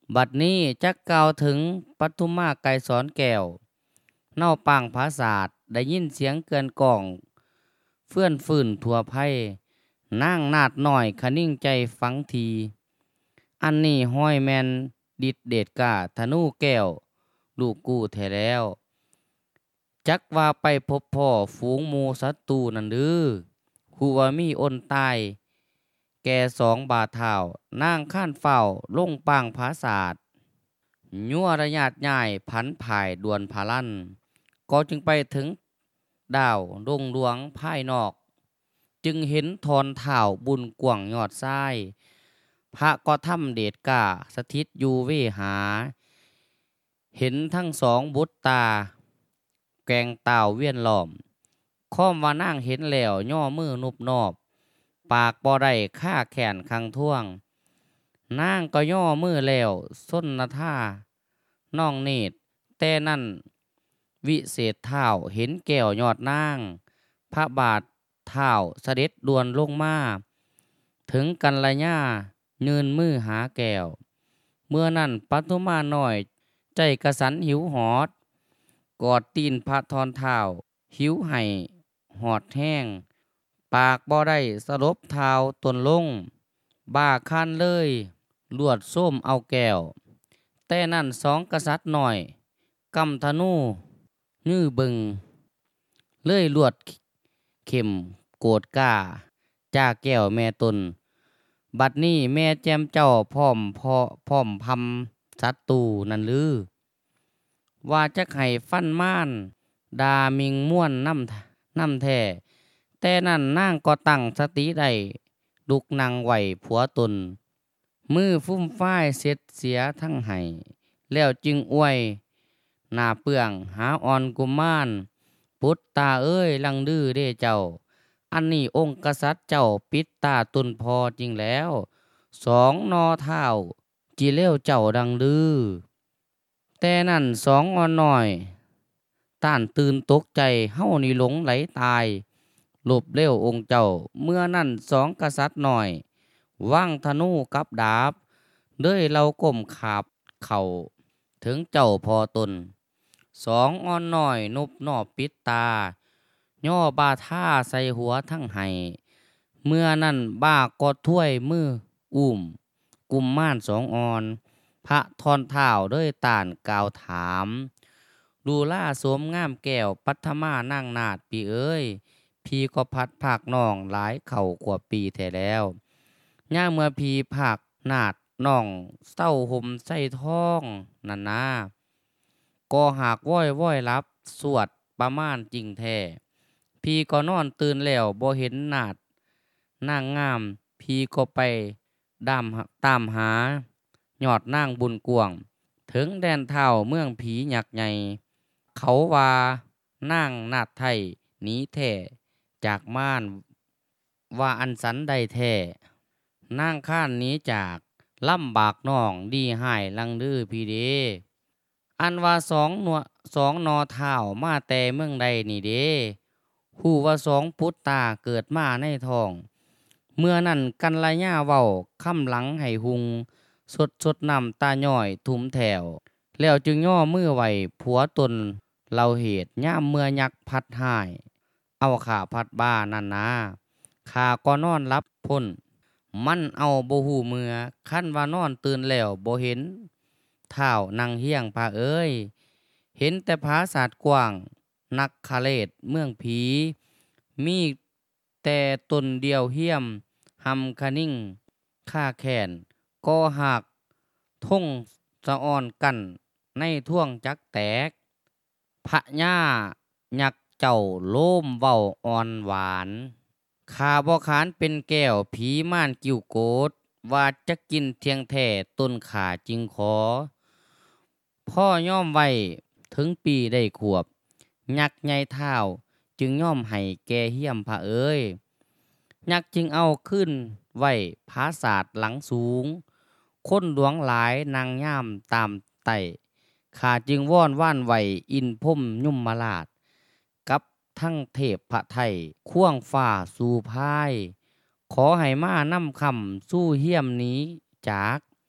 บัดนี้จักกล่าวถึงปทุมมาไกรสอนแก้วเน่าปังภาษาทได้ยินเสียงเกือนกล่องเฟื่อนฟื้นทั่วไพ่นางนาดหน่อยคะนิ่งใจฟังทีอันนี้ห้อยแมนดิดเดดกาธนูแก้วลูกกู้แท้แล้วจักว่าไปพบพ่อฝูงหมูศัตรูนั่นเด้อฮู้ว่ามีอ้นตายแก่สองบาทเท่านางข้านเฝ้าลงปางภาษาท ยั่วระยาดย่ายผันผายดวนพาลันก็จึงไปถึงดาวดงหลวงภายนอก จึงเห็นทอนเท่าบุญกว่างยอดทรายพระก็ทำเดชกาสถิตอยู่เวหา เห็นทั้งสองบุตรตา แกงเต่าเวียนหล้อมค้อมว่านั่งเห็นแล้วย่อมือนุบนอบ ปากบ่ได้ฆ่าแขนคังท่วง นางก็ย่อมือแล้วส้นนาท่าน้องเนตรแต่นั่นวิเศษเท้าเห็นแก้วยอดนางพระบาทเท้าเสด็จดวนลงมาถึงกันระยะยืนมือหาแก้วเมื่อนั้นปัทุมาน้อยใจกระสันหิวหอดกอดตีนพระทอนเท้าหิวให้หอดแห้งปากบ่ได้สลบเท้าตนลงบ้าคันเลยลวดส้มเอาแก้วแต่นั่นสองกษัตริย์หน่อยกำธนูยื้อบึงเลยลวดเข็มโกดก้าจากแก้วแม่ตนบัดนี้แม่แจมเจ้าพร้อมพำศัตรูนั่นลือว่าจะไห้ฟันม่านดามิงม่วนน้ำแท้แต่นั่นนางก็ตั้งสติได้ลุกนั่งไหวผัวตนมือฟุ่มฝ้ายเสร็จเสียทั้งไห้แล้วจึงอวยหน้าเปื่องหาอ่อนกุมารปุตตาเอ้ยลังดื้อเด้เจ้าอันนี้องค์กษัตริย์เจ้าปิดตาตุนพอจริงแล้วสองนอเท้าจีเลี้ยวเจ้าดังดื้อแต่นั่นสองอ่อนหน่อยต้านตื่นตกใจเฮานี่หลงไหลตายหลบเลี้ยวองค์เจ้าเมื่อนั่นสองกษัตริย์หน่อยว่างธนูกับดาบเด้ยเราก้มขาบเข่าถึงเจ้าพอตนสองอ่อนน้อยนุบนอบปิดตาย่อบาท่าใส่หัวทั้งไห้เมื่อนั่นบ้ากอดถ้วยมืออุ้มกุมม่านสองอ่อนพระทอนเท้าเด้ยต่านกล่าวถามดูล่าสวมงามแก้วปัทมานั่งนาดปีเอ้ยพี่ก็พัดภาคน้องหลายเข่ากว่าปีแท้แล้วย่าเมื่อพี่ภาคนาดน้องเศร้าห่มใส่ท้องนั่นนะก็หากว้อยรับสวดประมาณจริงแท้พี่ก็นอนตื่นแล้วบ่เห็นนาดนางงามพี่ก็ไปตามหายอดนางบุญกวงถึงแดนเท่าเมืองผีหยักใหญ่เขาว่านางนาดไทยหนีแท้จากม่านว่าอันสันใดแท้นางข้านหนีจากลำบากน้องดีหายลังดื้อพี่เดอันว่าสองนอเท้ามาแต่เมืองใดนี่เด้ฮู้ว่าสองพุทธตาเกิดมาในท้องเมื่อนั้นกันละย่าเว้าคำหลังให้หุงสดนำตาย่อยทุมแถวแล้วจึงย่อมือไหวผัวตนเราเหตุย่ามเมื่อยักพัดหายเอาขาพัดบ้านั่นนะขาก็นอนรับพ้นมันเอาบ่หูเมื่อขั้นว่านอนตื่นแล้วบ่เห็นเท้านางเฮียงพาเอ้ยเห็นแต่ผาศาสตร์กว้างนักคาเลดเมืองผีมีแต่ตนเดียวเฮียมหำคะนิ่งค่าแขนก็หักท่งสะออนกันในท่วงจักแตกพะย่ายักเจ้าโล่มเว้าอ่อนหวานข้าบ่ขานเป็นแก้วผีม่านกิ้วโกดว่าจะกินเทียงแท่ต้นขาจิงขอพ่อย่อมไว้ถึงปีได้ขวบยักษ์ใหญ่เท้าจึงย่อมให้แก่เหี้ยมพระเอ้ยยักษ์จึงเอาขึ้นไว้ผาศาสตร์หลังสูงคนหลวงหลายนางย่ามตามไต่ข้าจึงว่อนว่านไหวอินพมยุ่มมาลาดกับทั้งเทพพระไทยข่วงฝ่าสู่พายขอให้มานำคำสู้เหี้ยมนี้จาก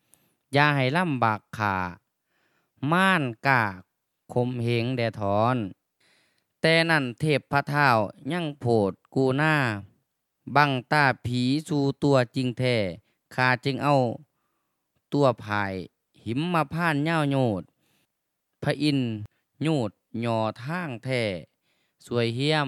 อย่าให้ลำบากขาม่านกล้าข่มเหงแด่ถอน แต่นั่นเทพพระเท้ายังโผดกูหน้าบังตาผีสู่ตัวจริงแท้ข้าจึงเอาตัวภายหิมมาพ่านเหย้าโยดพระอินทร์โยดหย่อทางแท้สวยเฮี้ยม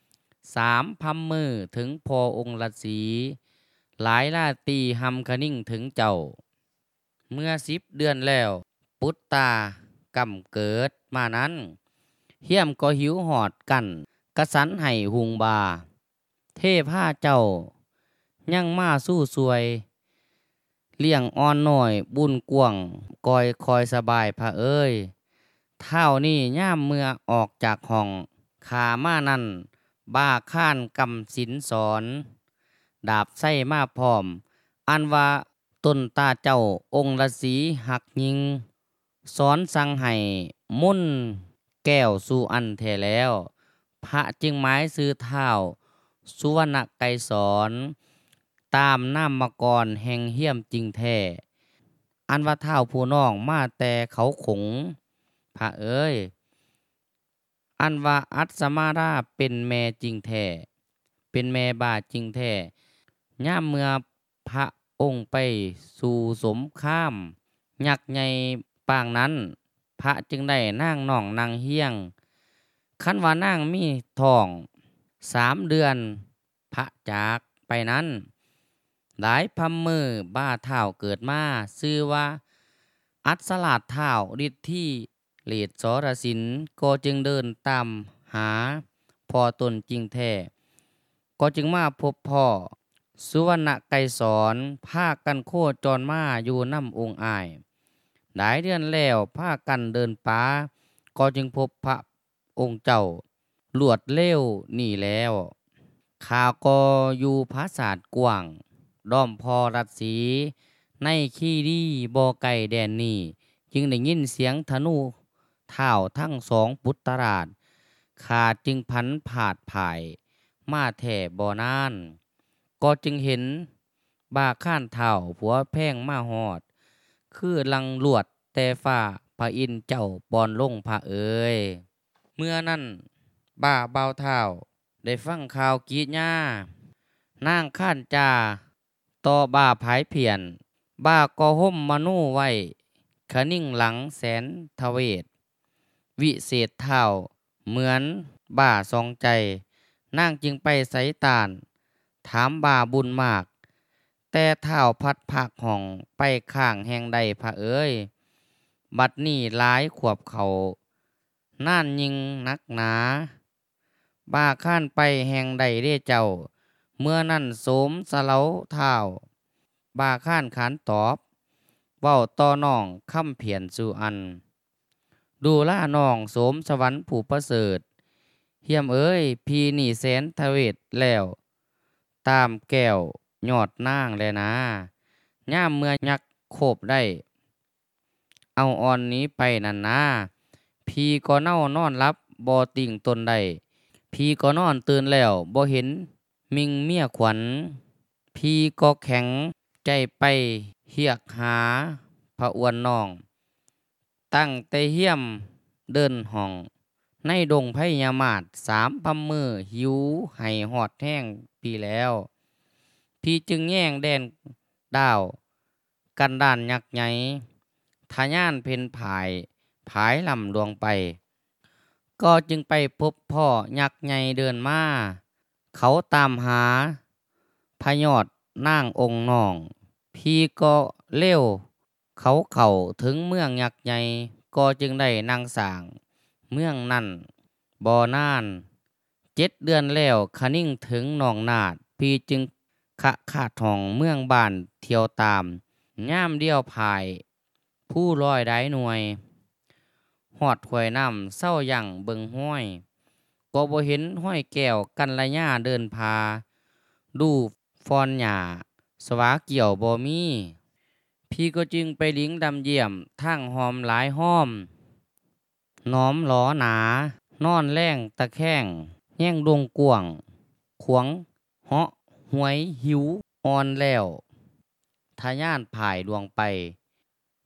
3,000 มือถึงพอองค์ฤาษีหลายราตรีหำคะนิ่งถึงเจ้าเมื่อ10 เดือนแล้วปุตตากำเกิดมานั้นเฮี้ยมก็หิวหอดกันกระสันให้หุงบาเทพาเจ้ายังมาสู้สวยเลี้ยงอ่อนน้อยบุญกวงกอยคอยสบายพระเอ้ยเท่านี้ย่ามเมื่อออกจากห้องขามานั่นบ้าข้านกำสินสอนดาบไส้มาพร้อมอันว่าต้นตาเจ้าองค์ฤาษีหักยิงสอนสั่งให้มุ่นแก้วสู่อันแท้แล้วพระจึงหมายซื้อเท้าสุวรรณไกรสอนตามน้ำมกรแห่งเหี้ยมจริงแท้อันว่าเท้าผู้น้องมาแต่เขาขงพระเอ้ยอันว่าอัศมาราเป็นแม่จริงแท้เป็นแม่บาจริงแท้ย่ามเมื่อพระองค์ไปสู่สมข้ามยักษ์ใหญ่ปางนั้นพระจึงได้นางน่องนางเฮียงคันว่านางมีท้อง3 เดือนพระจากไปนั้นหลายพัมมือบ้าเท่าเกิดมาชื่อว่าอัศราชเท่าฤทธิ์ที่เลดสรสินก็จึงเดินตามหาพอตนจริงแท้ก็จึงมาพบพ่อสุวรรณไกรสอนพากันโคจรมาอยู่น้ำองค์อ้ายหลายเดือนแล้วพากันเดินป่าก็จึงพบพระองค์เจ้าลวดเร็วนี่แล้วข้าก็อยู่ปราสาทกว้างด้อมพอรัดสีในขี้ดีบ่ไก่แดนนี่จึงได้ยินเสียงธนูเท้าทั้ง2ปุตตราชข้าจึงพันผาดภายมาแท่บ่อนานก็จึงเห็นบ้าข้านเท่าผัวแพงมาหอดคือลังลวดแต่ฟ้าพระอินทร์เจ้าปอนลงพระเอ๋ยเมื่อนั้นบ้าเบาเท่าได้ฟังข่าวกีดหญ้านางข้านจาต่อบ้าผายเพียนบ้าก็ห่มมนูไว้ขนิ่งหลังแสนทเวศวิเศษเท่าเหมือนบ้าสองใจนางจึงไปไสตานถามบ้าบุญมากแต่เท่าพัดผักห้องไปข้างแห่งใดพระเอ้ยบัดนี้หลายขวบเขาน่านยิงนักหนาบ้าข้านไปแห่งใดเด้เจ้าเมื่อนั้นโสมสะเลาเท่าบ้าข้านขานตอบเว้าต่อน้องคำเพียรสู่อันดูล่าน้องโสมสวรรค์ผู้ประเสริฐเฮียมเอ้ยพี่นี่แสนทเวศแล้วตามแก้วยอดนางแลนะย่ามเมื่อยักโคบได้เอาอ่อนนี้ไปนั่นนะพี่ก็เน่านอนรับบ่ติ่งตนได้พี่ก็นอนตื่นแล้วบ่เห็นมิงเมียขวัญพี่ก็แข็งใจไปเฮียกหาพระอวนน้องตั้งแต่เฮียมเดินห้องในดงไผยามาศ3,000 มือหิวให้หอดแห้งปีแล้วพี่จึงแย่งแดนดาวกันด้านยักษ์ใหญ่ทะยานเพ่นผายลำดวงไปก็จึงไปพบพ่อยักษ์ใหญ่เดินมาเขาตามหาพยอดนางองค์น้องพี่ก็เร็วเข้าถึงเมืองยักษ์ใหญ่ก็จึงได้นางสร้างเมืองนั่นบ่อนาน7 เดือนแล้วขนิ่งถึงหนองนาดพี่จึงขาดห้องเมืองบ้านเที่ยวตามย่ามเดียวภายผู้ลอยได้หน่วยหอดห้วยน้ำเศร้ายั่งเบิงห้อยก็บ่เห็นห้อยแก้วกันระยะเดินพาดูฟอนหญ้าสวาเกี่ยวบ่มีพี่ก็จึงไปลิงดำเยี่ยมทางหอมหลายห้อมน้อมหลอหนานอนแรงตะแคงแย่งดงกวงขวงเหาะหวยหิวอ่อนแล้วทะยานผ่ายดวงไป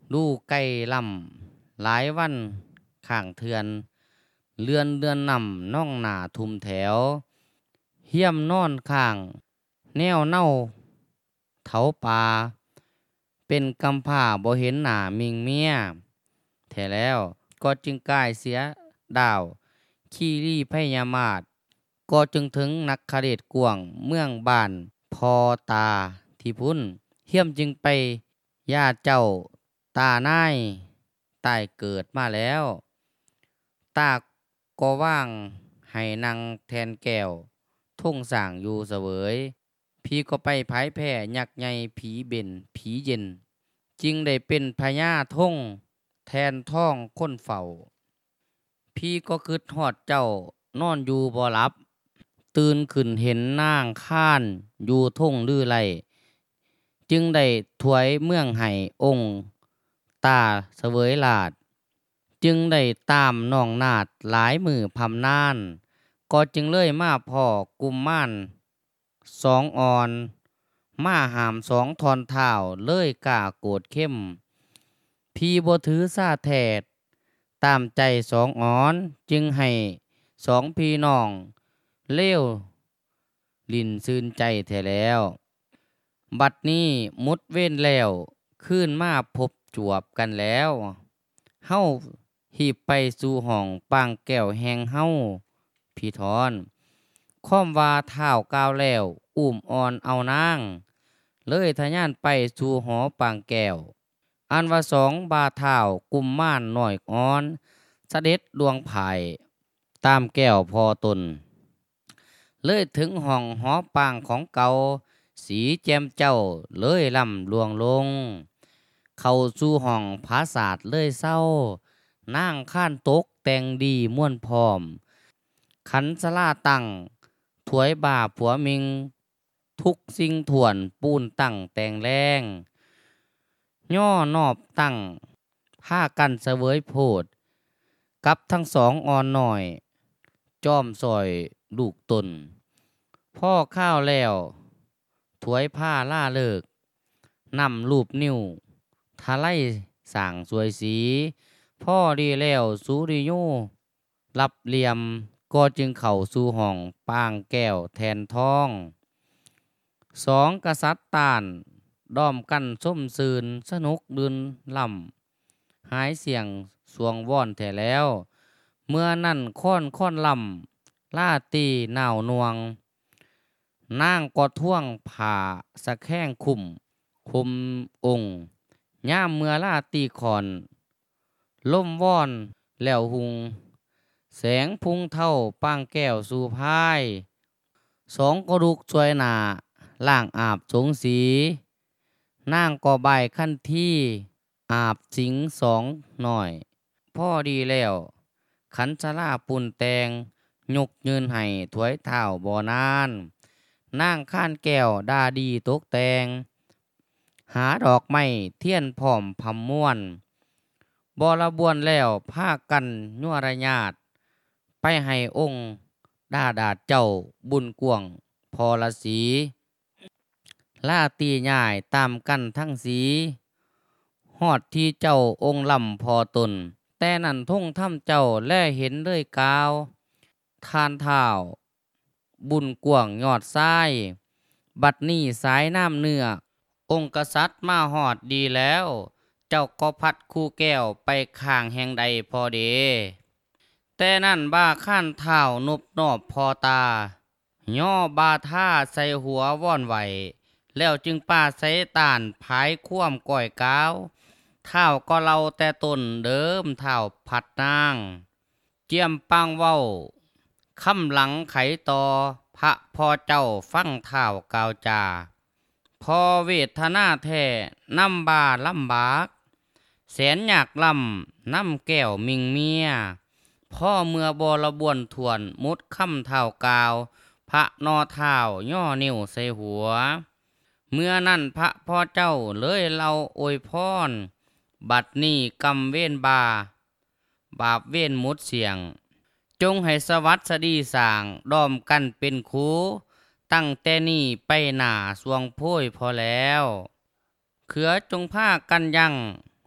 ดูไก่ลำหลายวันข้างเทือนเรือนนำน่องหนาทุมแถวเฮียมนอนข้างแนวเน่าเถาป่าเป็นกำพร้าบ่เห็นหน้ามิงเมียแท้แล้วก็จึงกลายเสียดาวขี้รี่พยามาศก็จึงถึงนักคเดชกวงเมืองบ้านพอตาที่พุ่นเฮียมจึงไปย่าเจ้าตานายตายเกิดมาแล้วตาก็ว่างให้นางแทนแก้วทุ่งสร้างอยู่เสวยพี่ก็ไปไผแผ่ยักษ์ใหญ่ผีเบ็นผีเย็นจึงได้เป็นพญาท่งแทนท้องคนเฝ้าพี่ก็คิดฮอดเจ้านอนอยู่บ่หลับตื่นขึ้นเห็นนางข้านอยู่ท่งลือไลจึงได้ถวายเมืองให้องค์ตาเสวยลาดจึงได้ตามน้องนาดหลายมือพำนานก็จึงเลยมาพ่อกุมม่านสองอ่อนมาหามสองทอนเท้าเลยกล้าโกรธเข้มพี่บ่ถือซาแทดตามใจสองอ่อนจึงให้สองพี่น้องเลี้ยวลินซื่นใจแท้แล้วบัดนี้มุดเว้นแล้วขึ้นมาพบจวบกันแล้วเฮาหีบไปสู่ห้องปางแก้วแหงเฮาพี่ทอนค้อมว่าเท้าก้าวแล้วอุ้มอ่อนเอานางเลยทะยานไปสู่หอปางแก้วอันว่าสองบาเท้ากุมม่านหน่อยอ่อนเสด็จดวงไผ่ตามแก้วพอตนเลยถึงห้องหอปางของเก่าสีแจ่มเจ้าเลยลำลวงลงเข้าสู่ห้องผาศาสเลยเศร้านางข้านตกแต่งดีม่วนพร้อมขันสลาตั้งถวยบ่าผัวมิงทุกสิ่งถ่วนปูนตั้งแต่งแรงย่อนอบตั้งผ้ากันเสวยโพดกับทั้งสองอ่อนหน่อยจอมซอยลูกตนพ่อข้าวแล้วถวยผ้าล่าเลิกนำรูปนิ้วทะไลสั่งสวยสีพ่อดีแล้วสูริโยรับเหลี่ยมก็จึงเข้าสู่ห้องปางแก้วแทนท้องสองกษัตริย์ตานด้อมกันส้มซืนสนุกดืนล่ำหายเสียงสวงว่อนแท้แล้วเมื่อนั่นค้อนลำล่าตีหนาวนวงนางก็ท่วงผ่าสะแข้งคุมองค์ย่ามเมื่อล่าตีขอนล่มว่อนแล้วหุงแสงพุงเท่าปางแก้วสู่พายสองกระดูกช่วยหนาล่างอาบสงสีนางก็ใบขั้นที่อาบสิงสองหน่อยพ่อดีแล้วขันชลาปุ่นแตงยกยืนให้ถวยเท้าบ่อนานนางข้านแก้วดาดีตกแต่งหาดอกไม้เทียนพร้อมพำม่วนบอระบวนแล้วผ้ากันยั่วระญาติไปให้องค์ดาดาเจ้าบุญกวงพอละสีล่าตีใหญ่ตามกันทั้งสีฮอดที่เจ้าองค์ลำพอตนแต่นั่นท่งถ้ำเจ้าแลเห็นเลยกาวทานเท้าบุญกวงยอดซ้ายบัดนี้สายน้ำเนื้อองค์กษัตริย์มาหอดดีแล้วเจ้าก็พัดคู่แก้วไปข้างแห่งใดพอเดแต่นั่นบ้าข้านเท้านบนอบพอตาย่อบาท่าใส่หัวว่อนไหวแล้วจึงป้าใส่ตานผายคว่ำก่อยก้าวเท้าก็เราแต่ตนเดิมเท้าผัดนางเจียมปังเว้าคำหลังไขต่อพระพ่อเจ้าฟังเท้ากาวจาพอเวทนาแท้น้ำบาลำบากแสนอยากลำน้ำแก้วมิงเมียพ่อเมื่อบระบวนถวนมุดคำเท้ากาวพระนอเท้าย่อนิ้วใส่หัวเมื่อนั่นพระพ่อเจ้าเลยเราอวยพรบัดนี้กำเว้นบาปเว้นมุดเสียงจงให้สวัสดีสางดอมกันเป็นครูตั้งแต่นี้ไปหน้าสวงโพยพอแล้วเขือจงผ้ากันยังห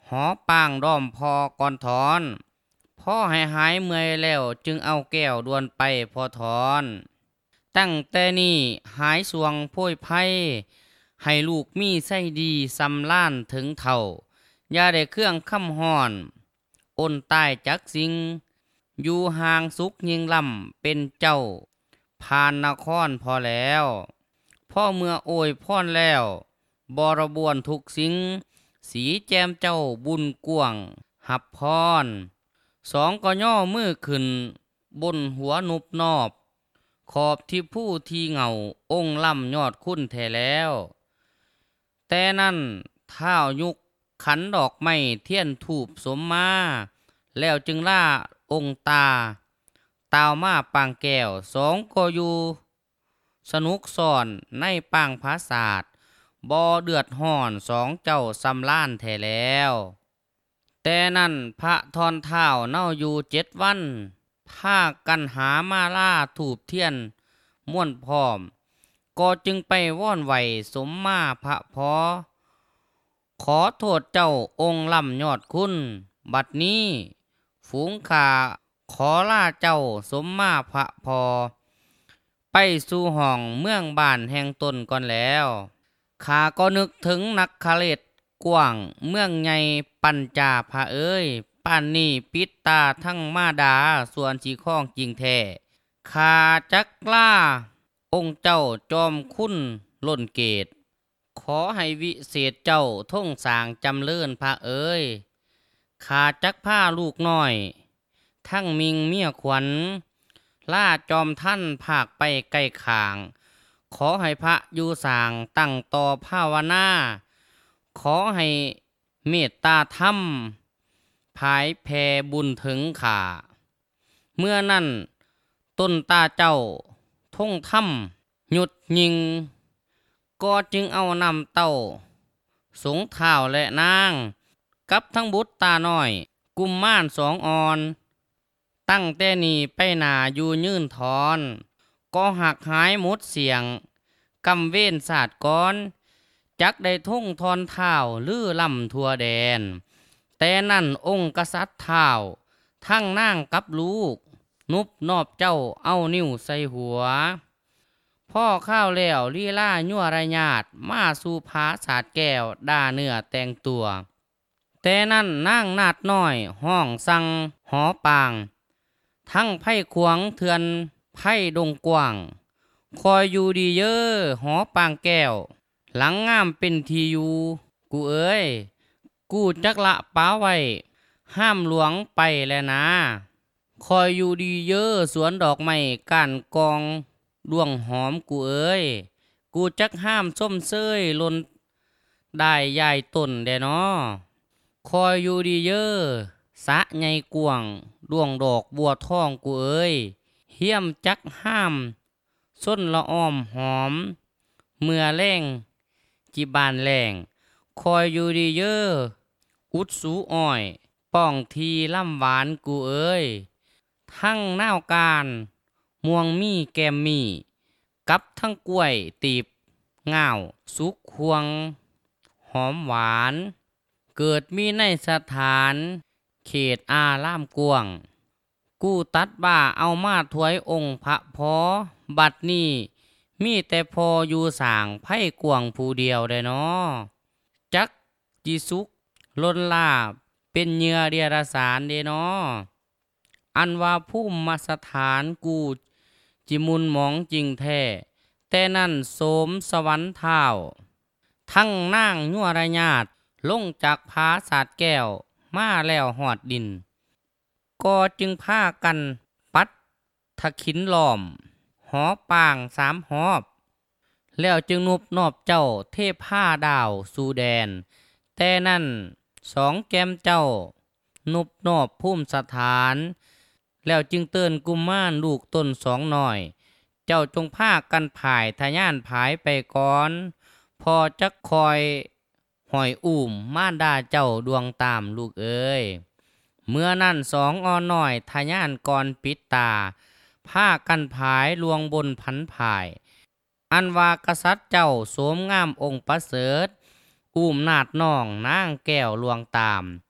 หอปางด้อมพอก่อนถอนพ่อให้หายเมื่อยแล้วจึงเอาแก้วดวนไปพอถอนตั้งแต่นี้หายสวงโพยไพ่ให้ลูกมีไส้ดีสำล้านถึงเท่าอย่าได้เครื่องค้ำห้อนอ้นตายจักสิงอยู่ห่างสุขยิงลำเป็นเจ้าผ่านนครพอแล้วพ่อเมื่อโอยพ่อนแล้วบรบวนทุกสิ่งสีแจมเจ้าบุญกวงหับพรสองก็ย่อมือขึ้นบนหัวนุบนอบขอบที่ผู้ที่เหงาองค์ล่ำยอดคุ้นแท้แล้วแต่นั่นเท้ายุกขันดอกไม้เทียนถูบสมมาแล้วจึงล่าองค์ตาตาวมาปางแก้วสองก็อยู่สนุกซ่อนในปางพระศาสตร์บ่เดือดห่อนสองเจ้าสำล้านแท้แล้วแต่นั่นพระทอนเท้าเน่าอยู่7 วันพากันหามาล่าถูบเทียนม่วนพร้อมก็จึงไปว่อนไหวสมมาพระพอขอโทษเจ้าองค์ล่ำยอดคุณบัดนี้ฝูงข่าขอล่าเจ้าสมมาพระพอไปสู่ห้องเมืองบ้านแห่งตนก่อนแล้วข้าก็นึกถึงนักคเลศกว้างเมืองใหญ่ปัญจาพระเอ้ยป่านนี้ปิดตาทั้งมาดาส่วนสีข้องจริงแท้ข้าจักล่าองค์เจ้าจอมคุณล้นเกตขอให้วิเศษเจ้าท่งสางจำเลื่อนพระเอ้ยข้าจักผ้าลูกน้อยทั้งมิงเมียขวัญล่าจอมท่านภาคไปใกล้ข่างขอให้พระอยู่สางตั้งต่อภาวนาขอให้เมตตาธรรมภายแผ่บุญถึงข่าเมื่อนั้นต้นตาเจ้าท่งถ้ำหยุดยิงก็จึงเอานำเต้าสงเท้าและนางกับทั้งบุตรตาน้อยกุมม่าน2 อ่อนตั้งแต่นี้ไปหนาอยู่ยื่นถอนก็หักหายหมดเสียงกำเว้นศาสตร์ก้อนจักได้ท่งทอนเท้าลือลำทั่วแดนแต่นั่นองค์กษัตริย์เท้าทั้งนางกับลูกนุบนอบเจ้าเอานิ้วใส่หัวพ่อข้าวแล้วลีล่ายั่วระญาติมาสู่พาศาสตร์แก้วด่าเนื้อแต่งตัวแต่นั่นนางนาดน้อยห้องสั่งหอปางทั้งไพ่ขวงเถือนไพ่ดงกว้างคอยอยู่ดีเยอหอปางแก้วหลังงามเป็นทีอยู่กูเอ้ยกูจักละป้าไว้ห้ามหลวงไปแลนะคอยอยู่ดีเยอสวนดอกไม้ก้านกองดวงหอมกูเอ้ยกูจักห้ามส้มเซยลนได้ใหญ่ต้นแดนอคอยอยู่ดีเยอสะใหญ่กวางดวงดอกบัวทองกูเอ้ยเฮี้ยมจักห้ามส้นละอ้อมหอมเมื่อแรงจิบานแรงคอยอยู่ดีเยออุดสูอ้อยป้องทีล่ำหวานกูเอ้ยทั้งน่าวการม่วงมีแกมมีกับทั้งกล้วยตีบง่าวสุกควงหอมหวานเกิดมีในสถานเขตอาล่ามกวงกู้ตัดบ้าเอามาถวยองค์พระพอบัดนี้มีแต่พออยู่สางไพ่กวงผู้เดียวได้นอจักจิสุกลนลาบเป็นเหยื่อเดียรสารเดนออันว่าผู้มาสถานกูจิมุนหมองจริงแท้แต่นั่นโสมสวรรค์เท้าทั้งนางยั่วระญาติลงจากผาศาสตร์แก้วมาแล้วหอดดินก็จึงพากันปัดทะขินล้อมหอปาง3 หอบแล้วจึงนุบนอบเจ้าเทพผ้าดาวสู่แดนแต่นั่น2 แก้มเจ้านุบนอบภูมิสถานแล้วจึงเตือนกุมมารลูกต้น2 หน่อยเจ้าจงพากันผายทะยานผายไปก่อนพอจักคอยหอยอุ่มม่านดาเจ้าดวงตามลูกเอ้ยเมื่อนั่น2 อ่อนน้อยทะยานก่อนปิดตาพากันผายลวงบนพันผายอันว่ากษัตริย์เจ้าโสมงามองค์ประเสริฐอุ้มนาดน้องนางแก้วลวงตาม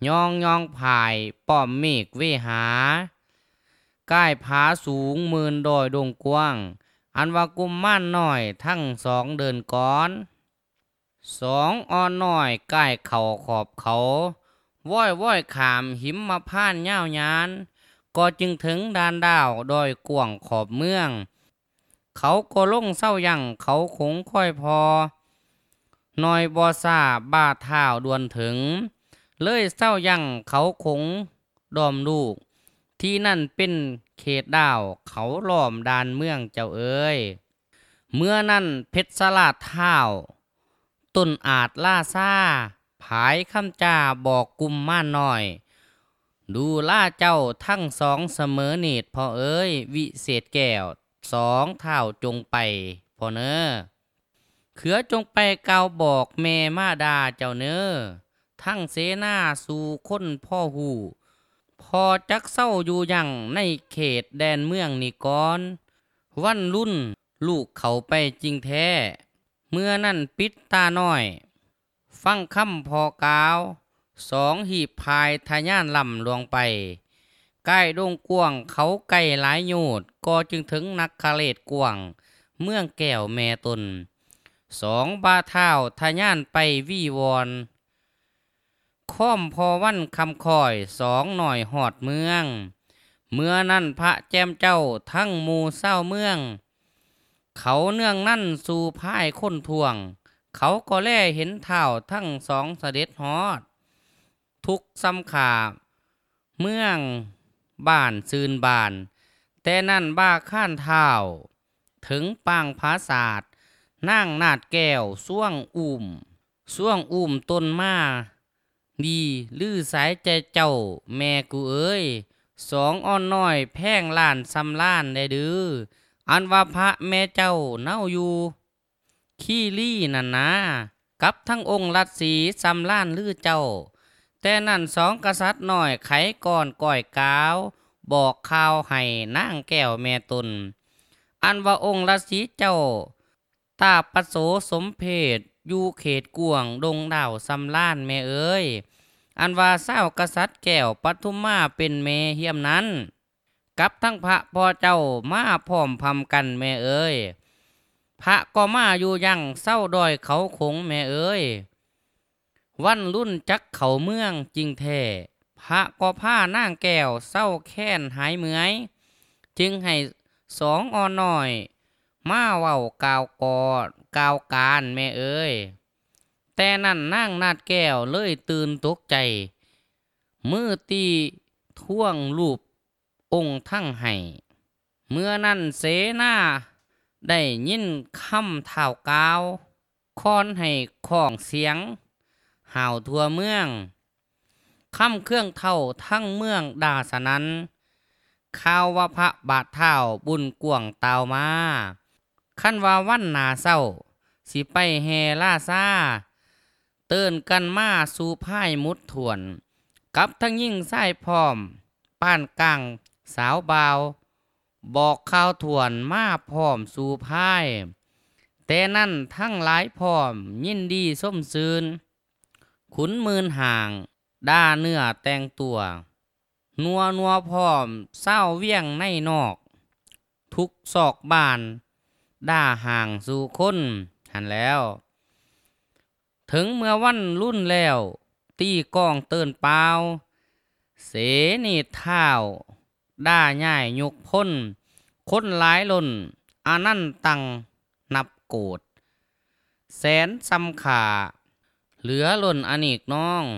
ยองผายป้อมเมฆเวหาก้ายผาสูงหมื่นดอยดงกว้างอันว่ากุมม่านน้อยทั้งสองเดินก้อนสองอ่อนน้อยก้ายเข่าขอบเขาว้อยขามหิมมาพ่านย่าวยานก็จึงถึงดานดาวดอยกว่างขอบเมืองเขาก็ลงเศร้ายังเขาคงค่อยพอหน่อยบอซาบ้าเท้าดวนถึงเลยเศร้ายังเขาคงดอมลูกที่นั่นเป็นเขตดาวเขาล้อมดานเมืองเจ้าเอ๋ยเมื่อนั้นเพชรสลาดเท้าต้นอาจล่าซ่าผายคำจ่าบอกกุมม่านน้อยดูล่าเจ้าทั้งสองเสมอเนตรพอเอ๋ยวิเศษแก้วสองเท้าจงไปพอเนอเขือจงไปกล่าวบอกแม่มาดาเจ้าเนอทั้งเสนาสู่คนพ่อหูพอจักเศร้าอยู่ยังในเขตแดนเมืองนี่ก่อนวันรุ่นลูกเขาไปจริงแท้เมื่อนั่นปิดตาน้อยฟังคำพอกล่าวสองหีบพายทะยานลำลวงไปใกล้ดงกวางเขาไก่หลายโยดก็จึงถึงนักคาเลตกวางเมืองแก้วแม่ตนสองบาเท้าทะยานไปวี่วอนค้อมพอวันคำคอยสองหน่อยหอดเมืองเมื่อนั่นพระแจมเจ้าทั้งหมู่เศร้าเมืองเขาเนื่องนั่นสู่พายค้นทวงเขาก็แลเห็นเท้าทั้งสองเสด็จฮอดทุกซ้ำขาเมืองบ้านซืนบานแต่นั่นบ้าข้านเท้าถึงปางผาศาสตร์นั่งนาดแก้วส่วงอุ้มต้นมาดีลือสายใจเจ้าแม่กูเอ้ยสองอ่อนน้อยแพงล้านซ้ำล้านได้ดื้ออันว่าพระแม่เจ้าเน่าอยู่ขี้ลี่นั่นนะกับทั้งองค์รัตสีซ้ำล้านลือเจ้าแต่นั่นสองกษัตริย์น้อยไขก่อนก่อยกาวบอกข่าวให้นางแก้วแม่ตนอันว่าองค์รัตสีเจ้าตาปโสสมเพศอยู่เขตกวงดงดาวซ้ำล้านแม่เอ้ยอันว่าเศร้ากษัตริย์แก้วปทุมมาเป็นแม่เฮียมนั้นกับทั้งพระพ่อเจ้ามาพร้อมพำกันแม่เอ้ยพระก็มาอยู่ยังเศร้าดอยเขาคงแม่เอ้ยวันรุ่นจักเขาเมืองจริงแท้พระก็ผ้านางแก้วเศร้าแค้นหายเมื่อยจึงให้สองอ่อนน้อยมาเว้ากล่าวการแม่เอ้ยแต่นั่นนางนาดแก้วเลยตื่นตกใจมือตีท่วงรูปองค์ทั้งไห้เมื่อนั้นเสนาได้ยินคำเท้ากาวค้อนให้ของเสียงห่าวทั่วเมืองคำเครื่องเท่าทั้งเมืองดาสนั้นข่าวว่าพระบาทเท้าบุญกวงเตามาขั้นว่าวันนาเศร้าสิไปแห่ล่าซาเตือนกันมาสู่พ่ายมุดถวนกับทั้งยิ่งไส้พร้อมป้านกลางสาวบาวบอกข่าวถวนมาพร้อมสู่พ่ายแต่นั่นทั้งหลายพร้อมยินดีส้มซืนขุนมืนห่างด้าเนื้อแต่งตัวนัวพร้อมเศร้าเวียงในนอกทุกศอกบานด้าห่างสู่คนหันแล้วถึงเมื่อวันรุ่นแล้วตีกองเตือนเปล่าเสนีเท้าด้าย่ายยกพ้นคนหลายล้นอานั่นตังนับโกดแสนซ้ำขาเหลือล้นอเนกน้อง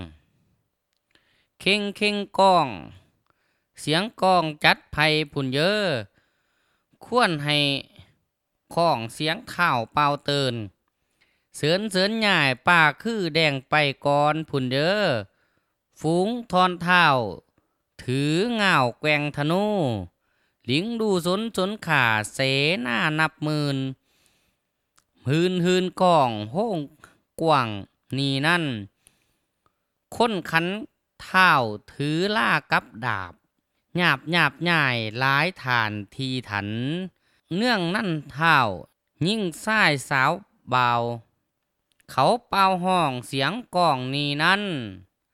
เข่งกองเสียงกองจัดไผ่ผุนเยอะควรให้ของเสียงเท้าเปล่าเตือนเสือนใหญ่ป่าคือแดงไปก่อนผุนเด้อฝูงทอนเท้าถือเงาแกว่งธนูลิงดูสนขาเสหน้านับหมื่นฮืนกองโห้งกว่างนี่นั่นคนขันเท้าถือล่ากับดาบหยาบใหญ่หลายฐานทีถันเนื่องนั่นเท้ายิ่งซ้ายสาวเบาเขาเป่าห้องเสียงกองนี้นั้น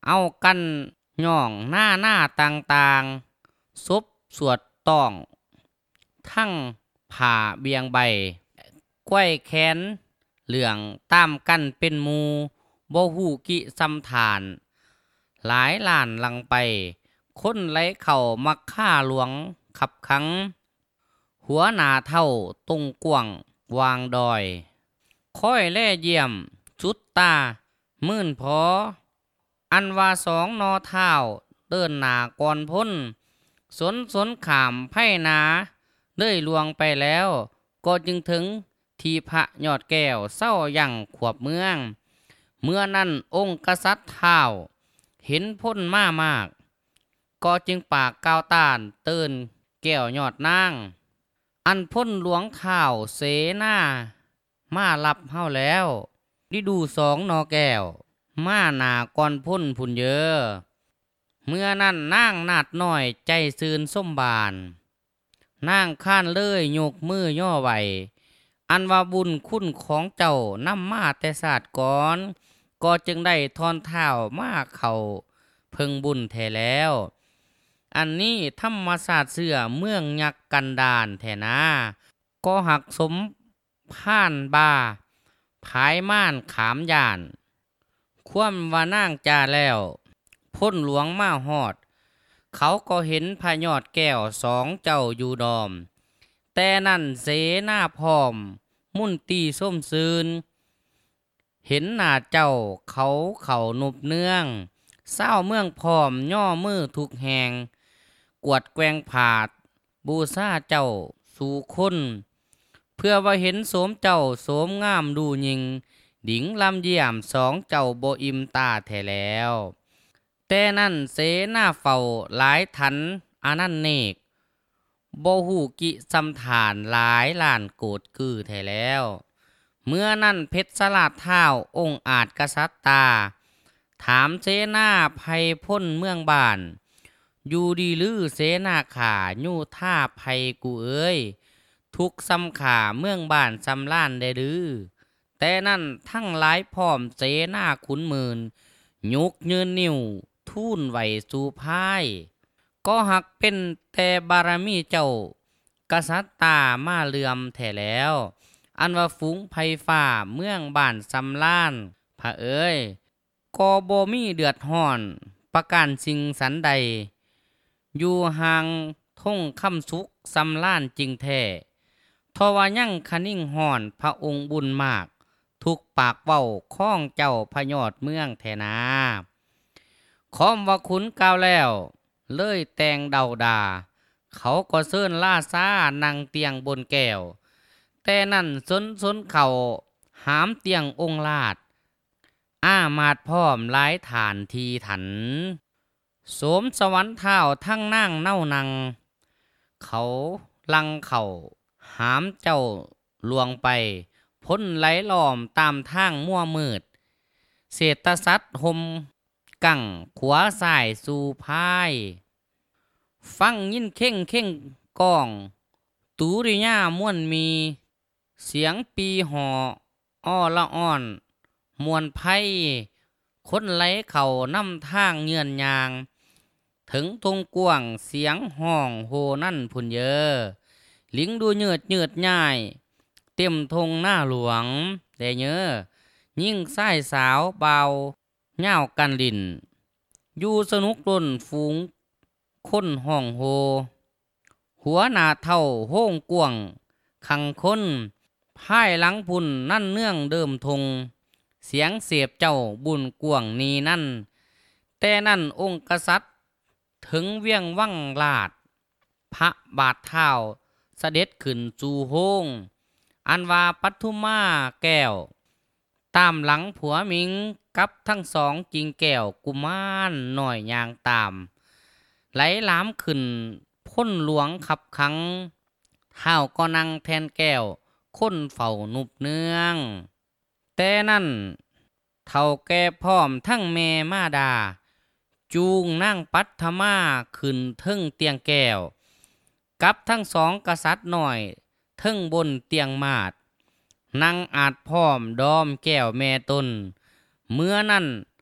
เอากันย่องหน้าต่างๆซบสวดต้องทั้งผ่าเบียงใบก้วยแขนเหลืองตามกันเป็นหมูบ่ฮู้กิสำทานหลายล้านลังไปคนไหลเข้ามักฆ่าหลวงขับขังหัวหน้าเท่าตรงกวางวางดอยค่อยแล่เยี่ยมจุดตามื่นพออันว่าสองนอเท้าเดินหน้าก่อนพ้นสนขามไพ่นาเลยลวงไปแล้วก็จึงถึงที่พระยอดแก้วเศร้ายั่งขวบเมืองเมื่อนั้นองค์กษัตริย์เท้าเห็นพ้นมามากก็จึงปากก้าวต้านเตือนแก้วยอดนางอันพ้นหลวงเท้าเสนามารับเฮาแล้วดิดูสองนอแก้วมาหนาก่อนพ้นพุ่นเยอเมื่อนั้นนางนาดน้อยใจซืนส้มบานนางข้านเลยยกมือย่อไหวอันว่าบุญคุณของเจ้านำมาแต่ศาสตร์ก่อนก็จึงได้ทอนเท้ามาเขาเพิ่งบุญแท้แล้วอันนี้ธรรมศาสตร์เสือเมืองยักษ์กันดานแท้นาก็หักสมผ่านบาผายม่านขามยานความว่านางจาแล้วพ้นหลวงมาหอดเขาก็เห็นพระยอดแก้วสองเจ้าอยู่ดอมแต่นั่นเสนาพร้อมมุ่นตีส้มซืนเห็นหน้าเจ้าเขานุบเนื่องเศร้าเมืองพร้อมย่อมือทุกแหงกวดแกงผาดบูซาเจ้าสู่คนเพื่อว่าเห็นโสมเจ้าโสมงามดูยิงดิ่งลำเยี่ยมสองเจ้าโบอิมตาแท้แล้วแต่นั่นเสนาเฝ้าหลายทันอานันเนกโบหูกิสำฐานหลายล้านโกดคือแท้แล้วเมื่อนั่นเพชรสลัดเท้าองค์อาจกษัตริย์ตาถามเสนาภัยพ้นเมืองบ้านอยู่ดีลือเสนาขายู่ท่าภัยกูเอ้ยทุกซ้ำขาเมืองบ้านซ้ำล้านได้หรือแต่นั่นทั้งหลายพร้อมเสนาขุนหมื่นยุกยืนนิ้วทูนไหวสู่พายก็หักเป็นแต่บารมีเจ้ากษัตริย์ตามาเลื่อมแท้แล้วอันว่าฝูงไพฟ้าเมืองบ้านซ้ำล้านพระเอ้ยก็บ่มีเดือดร้อนประการสิ่งสันใดอยู่ห่างท่งคำสุขซ้ำล้านจริงแท้ทว่ายังคนิ่งห่อนพระองค์บุญมากทุกปากเว้าข้องเจ้าพยอดเมืองแทนาคอมว่าขุนกล่าวแล้วเลยแต่งเดาดาเขาก็เซิ้นล่าซานั่งเตียงบนแก้วแต่นั่นสนเขาหามเตียงองค์ลาดอ้ามาดพร้อมหลายฐานทีถันโสมสวรรค์เท้าทั้งนั่งเน่านังเขาลังเขาหามเจ้าลวงไปพ้นไหลล้อมตามทางมั่วมืดเศรษฐสัตว์หมกั่งขวาสายสู่พายฟังยินเข่งก้องตูริยาม่วนมีเสียงปีห่ออ้อละอ่อนมวนไพ่คนไหลเข่านำทางเงื่อนยางถึงทงกว้างเสียงห้องโหนั่นพุ่นเยอลิงดูเยืดง่ายเต็มทงหน้าหลวงแต่เยอยิ่งไส้สาวเบาเง่ากันลินอยู่สนุกล้นฝูงคนห้องโหหัวหน้าเท่าโห้งกวงขังคนพายหลังพุ่นนั่นเนื่องเดิมทงเสียงเสียบเจ้าบุญกวงนี้นั่นแต่นั่นองค์กษัตริย์ถึงเวียงวังลาดพระบาทเท้าเสด็จขึ้นจูโฮงอันว่าปัทุมาแก้วตามหลังผัวมิงกับทั้งสองจริงแก้วกุมารหน่อยยางตามไหลหลามขึ้นพ้นหลวงขับขังเท้าก็นั่งแทนแก้วคนเฝ้านุบเนืองแต่นั่นเท่าแก่พร้อมทั้งแม่มาดาจูงนั่งปัทมาขึ้นเทิงเตียงแก้วกับทั้งสองกษัตริย์หน่อยเทิงบนเตียงมาดนั่งอาจพร้อมดอมแก้วแม่ตนเมื่อนั้น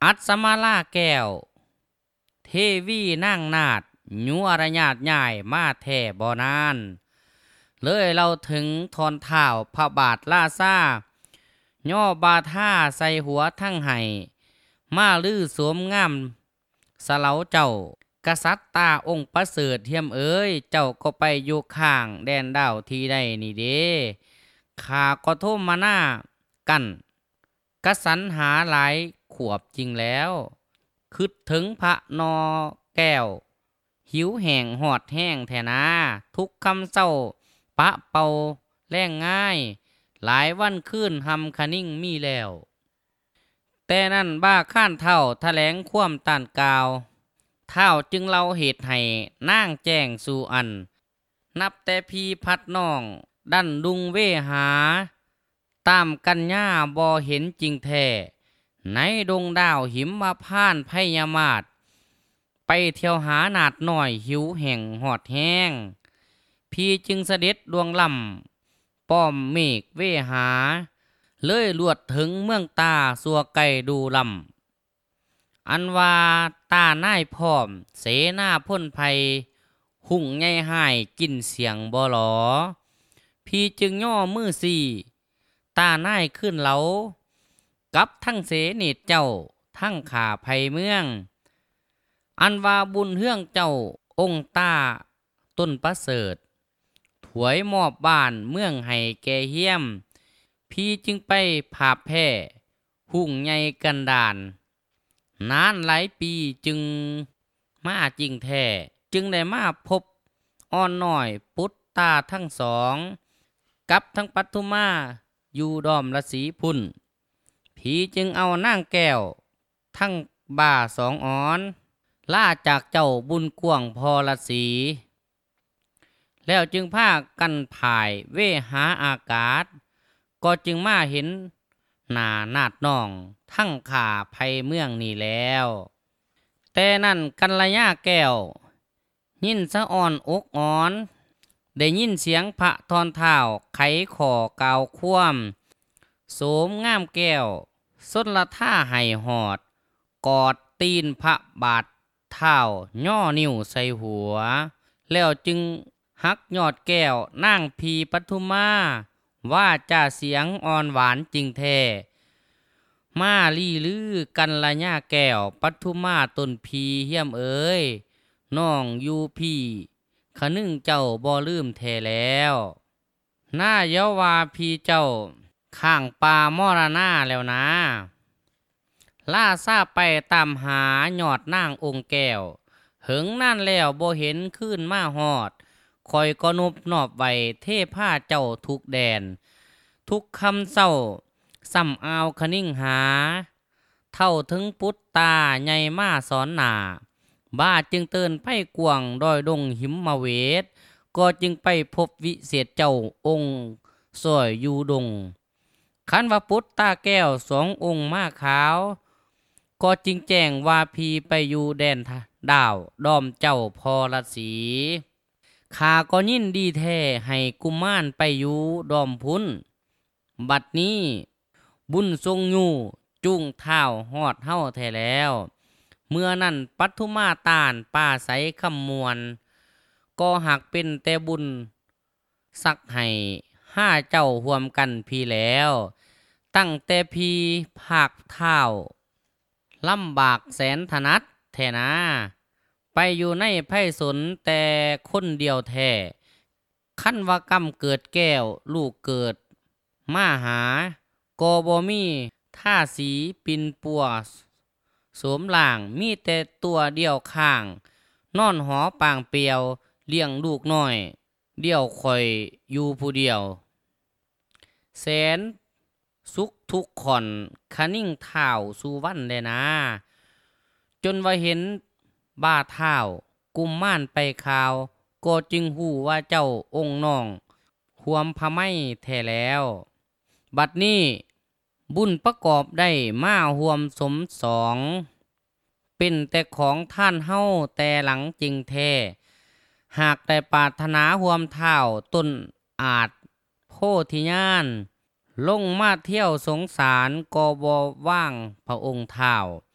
อัศมาลาแก้วเทวีนางนาฏยัวระญาติใหญ่มาแท่บ่นานเลยเราถึงทอนเท้าพระบาทลาซาย่อบาท่าใส่หัวทั้งไห้มาลือสวมงามสะเหลาเจ้ากษัตริย์ตาองค์ประเสริฐเทียมเอ๋ยเจ้าก็ไปอยู่ข้างแดนดาวที่ใดนี่เด้ข้าก็โทษมาหน้ากันกสันหาหลายขวบจริงแล้วคิดถึงพระนอแก้วหิวแห้งหอดแห้งแทนาทุกคำเศร้าปะเป่าแรงง่ายหลายวันคืนหำคะนิ่งมีแล้วแต่นั่นบ้าข้านเท่าแถลงความต้านกาวเท่าจึงเล่าเหตุให้นางแจ้งสู่อันนับแต่พีพัดน้องดันดุงเวหาตามกัญญาบ่เห็นจริงแท้ในดงดาวหิมมาพานพยามาศไปเที่ยวหานาดหน่อยหิวแห่งหอดแห้งพี่จึงเสด็จดวงลำป้อมเมฆเวหาเลยลวดถึงเมืองตาสัวไก่ดูลำอันว่าตาหน้ายพร้อมเสนาพ่นภัยหุ่งใหญ่หายกินเสียงบ่หลอพี่จึงย่อมือสี่ตาหน้ายขึ้นเหลากับทั้งเสนิทเจ้าทั้งขาภัยเมืองอันว่าบุญเฮืองเจ้าองค์ตาต้นประเสริฐถวยมอบบ้านเมืองให้แก่เฮียมพี่จึงไปผาแพร่หุ่งใหญ่กันดานนานหลายปีจึงมาจริงแท้จึงได้มาพบอ่อนหน่อยปุตตาทั้งสองกับทั้งปัทุมาอยู่ดอมละสีพุ่นผีจึงเอานางแก้วทั้งบ่าสองอ่อนล่าจากเจ้าบุญกวงพอละสีแล้วจึงพากันผ่ายเวหาอากาศก็จึงมาเห็นหน้านาดน้องทั้งขาภัยเมืองนี่แล้วแต่นั่นกัลยาแก้วยินสะอ่อนอกอ่อนได้ยินเสียงพระทอนเท้าไขขอกาวคว่ำโสมงามแก้วสนละท่าไห้หอดกอดตีนพระบาทเท้าย่อนิ้วใส่หัวแล้วจึงหักยอดแก้วนางพีปทุมาว่าจ่าเสียงอ่อนหวานจริงแท้มาลี่ลือกันละญาแก้วปทุมาต้นพีเฮียมเอ๋ยน้องอยู่พี่ขนึงเจ้าบ่ลืมแท้แล้วหน้าเยาวาพีเจ้าข้างป่ามรณาแล้วนะล่าซาไปตามหายอดนางองค์แก้วเหิงนั่นแล้วบ่เห็นขึ้นมาหอดคอยก็นบนอบไว้เทผ้าเจ้าทุกแดนทุกคำเศร้าซ้ำอาวคนิ่งหาเท่าถึงปุตตาใหญ่มาสอนหนาบ้าจึงเตือนไพ่กวงดอยดงหิมมาเวทก็จึงไปพบวิเศษเจ้าองค์สวยอยู่ดงขันว่าปุตตาแก้วสององค์มาขาวก็จึงแจ้งว่าพีไปอยู่แดนดาวดอมเจ้าพอละสีข้าก็ยินดีแท้ให้กุมารไปอยู่ดอมพุ้นบัดนี้บุญทรงอยู่จุงเท้าหอดเฮ้าแท้แล้วเมื่อนั้นปัทุมาตานป่าใสคำมวลก็หักเป็นแต่บุญสักให้ห้าเจ้าห่วมกันพีแล้วตั้งแต่พีภาคเท้าลำบากแสนถนัดแท้นะไปอยู่ในไพ่สนแต่คนเดียวแท้ขันวกรรมเกิดแก้วลูกเกิดมาหาโกบมีท่าสีปินปัวสวมหล่างมีแต่ตัวเดียวข้างนอนหอปางเปียวเลี้ยงลูกน้อยเดียวคอยอยู่ผู้เดียวแสนสุขทุกขอนคนิ่งเท้าสู่วันเลยนะจนว่าเห็นบ้าเท้ากุมม่านไปข่าวก็จึงหูว่าเจ้าองค์น้องหวมพะไม้แท้แล้วบัดนี้บุญประกอบได้มาหวมสมสองเป็นแต่ของท่านเฮาแต่หลังจริงแท้หากแต่ปรารถนาหวมเท้าต้นอาจโพธิญาณลงมาเที่ยวสงสารก็บ่ว่างพระองค์เท้า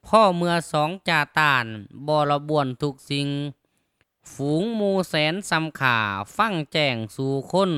พ่อเมื่อสองจ่าตานบรบวนทุกสิ่งฝูงหมูแสนสำขาฟังแจ้งสู่คน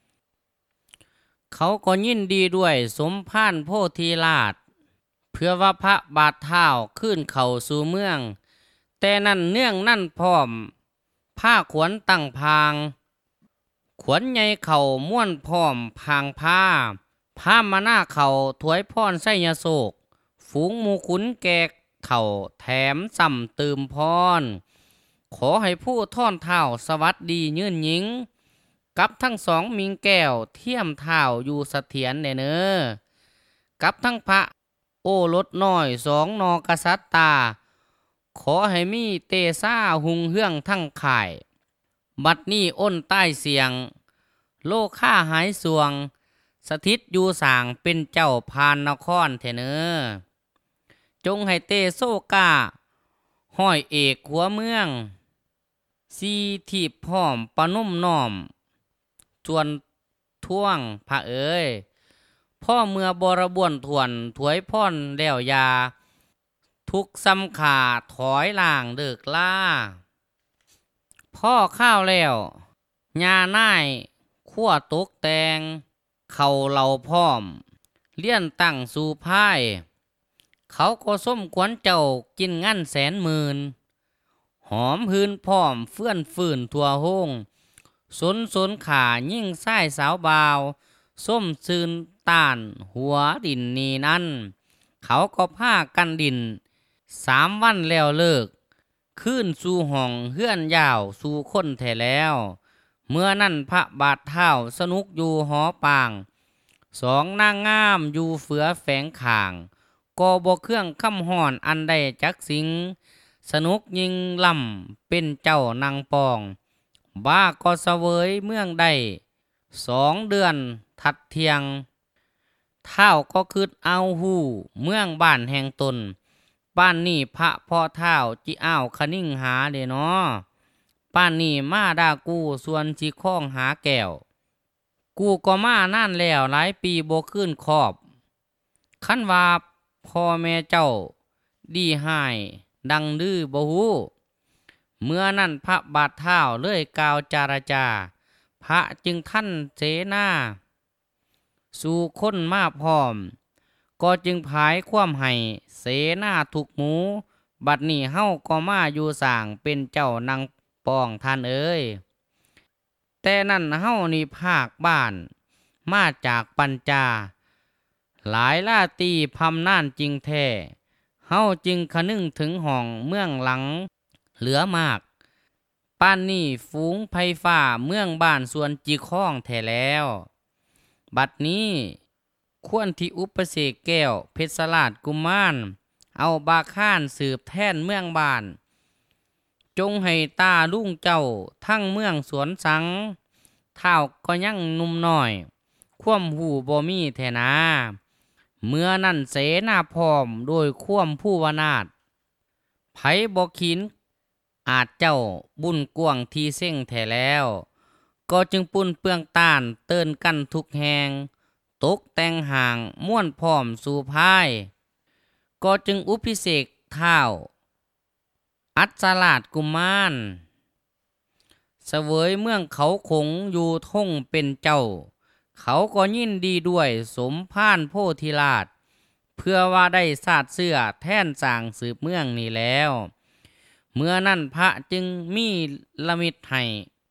เขาก็ยินดีด้วยสมภารโพธิราชเพื่อว่าพระบาทเท้าขึ้นเข้าสู่เมืองแต่นั่นเนื่องนั่นพร้อมผ้าขวนตั้งพางขวนใหญ่เข่าม้วนพร้อมพางผ้ามาหน้าเข่าถวยพรไสยโศกฝูงหมูขุนแกกเข่าแถมซ้ำเติมพรขอให้ผู้ท่อนเท้าสวัสดียืนหญิงกับทั้งสองมิงแก้วเทียมเท้าอยู่เสถียรเนอกับทั้งพระโอรสน้อยสองนอกษัตริย์ตาขอให้มีเตซ่าหุงเฮืองทั้งข่ายบัดนี้อ้นใต้เสียงโลค่าหายสวงสถิตอยู่สางเป็นเจ้าพานนครเถเนอจงให้เตโซกาห้อยเอกหัวเมืองสีทีบพร้อมปนุ่มน้อมจวนท่วงพระเอ๋ยพ่อเมื่อบรบวนถวนถวยพ่อนแล้วยาทุกซ้ำขาถอยล่างเลิกล่าพ่อข้าวแล้วยาน่ายขั้วตกแตงเข่าเหล่าพร้อมเลี้ยนตั้งสู่พายเขาก็ส้มขวัญเจ้ากินงั้นแสนหมื่นหอมหืนพร้อมเฟื่อนฝืนทั่วห้องสนขายิ่งไส้สาวบาวส้มซืนต้านหัวดินนีนั่นเขาก็ผ้ากันดิน3 วันแล้วเลิกขึ้นสู่ห้องเฮื่อนยาวสู่คนแท้แล้วเมื่อนั่นพระบาทเท้าสนุกอยู่หอปางสองนางงามอยู่เฟือแฝงข่างก็บ่เครื่องคำห่อนอันใดจักสิงสนุกยิงลำเป็นเจ้านางปองบ้าก็เสวยเมืองใด2 เดือนทัดเทียงเท้าก็คืดเอาหูเมืองบ้านแห่งตนป้านนี่พระพ่อเท้าจิอ้าวคนิ่งหาเดเนาะป้านนี่มาดากูส่วนสิข้องหาแก้วกูก็มานั่นแล้วหลายปีบ่ขึ้นขอบคันว่าพ่อแม่เจ้าดีหายดังดื้อบ่ฮู้เมื่อนั้นพระบาทเท้าเลยกล่าวจาราจาพระจึงท่านเสนาสู่คนมาพร้อมก็จึงผายความให้เสนาทุกหมูบัดนี้เฮาก็มาอยู่สร้างเป็นเจ้านางปองท่านเอ้ยแต่นั่นเฮานี่ภาคบ้านมาจากปัญจาหลายลาตีพำน่านจริงแท้เฮาจึงคะนึงถึงห้องเมืองหลังเหลือมากป้านนี่ฝูงไพฟ้าเมืองบ้านส่วนจีข้องแท้แล้วบัดนี้ควรที่อุปเสกแก้วเพชรลาดกุมารเอาบาข้านสืบแทนเมืองบ้านจงให้ตาลุงเจ้าทั้งเมืองสวนสังเท้าก็ยังนุ่มน้อยควมหูบ่มีแทนาเมื่อนั่นเสนาพร้อมโดยควมผู้วนาดไผบ่ขินอาจเจ้าบุญกวงทีเส้งแท้แล้วก็จึงปุ่นเปืองต้านเตือนกันทุกแหงตกแต่งห่างม่วนพร้อมสู่พายก็จึงอุพิเศษเท้าอัศราชกุมารเสวยเมืองเขาคงอยู่ท่งเป็นเจ้าเขาก็ยินดีด้วยสมภารโพธิราชเพื่อว่าได้สาดเสื้อแท่นสร้างสืบเมืองนี้แล้วเมื่อนั้นพระจึงมีละมิตให้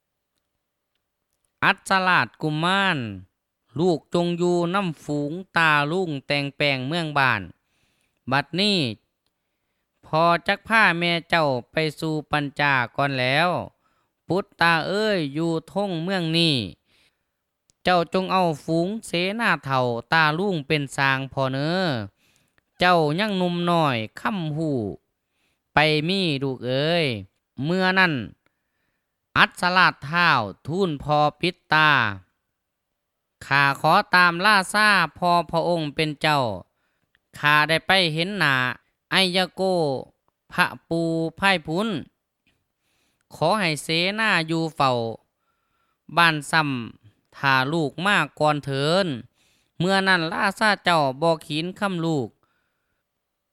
อัศราชกุมารลูกจงอยู่น้ำฝูงตาลุงแต่งแปลงเมืองบ้านบัดนี้พอจักผ้าแม่เจ้าไปสู่ปัญจาก่อนแล้วพุทธาเอ้ยอยู่ท่งเมืองนี้เจ้าจงเอาฝูงเสนาเถ่าตาลุงเป็นสางพอเนอเจ้ายังหนุ่มน้อยค่ำหูไปมีลูกเอ้ยเมื่อนั้นอัศราชเท้าทูลพอปิดตาข้าขอตามล่าซาพอพระองค์เป็นเจ้าข้าได้ไปเห็นหน้าไอยโกพระปูพ่ายพุ้นขอให้เสนาอยู่เฝ้าบ้านซ้ำถ้าลูกมากก่อนเถินเมื่อนั้นล่าซาเจ้าบ่ขีนคำลูก